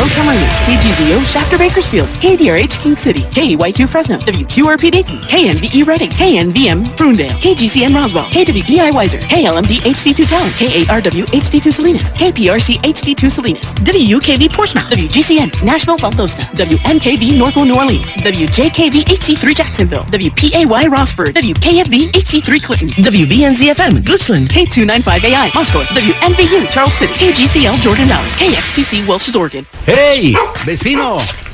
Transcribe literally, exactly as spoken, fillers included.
Cumberland, K G Z O Shafter Bakersfield, K D R H King City, K E Y Q Fresno, W Q R P Dayton, K N V E Reading, K N V M Broondale, K G C N Roswell, K W E I Weiser, K L M D H D two Talent, K A R W H D two Salinas, K P R C H D two Salinas, W U K V Portsmouth, W G C N Nashville Valdosta, W N K V Norco New Orleans, W J K V H C three Jacksonville, W P A Y Rossford, W K F V H C three Clinton, W B N Z F M Goochland, K two ninety-five A I Moscow, W N V U Charles City, K G C L Jordan Valley, K X P C Welch's Oregon. ¡Hey, vecino!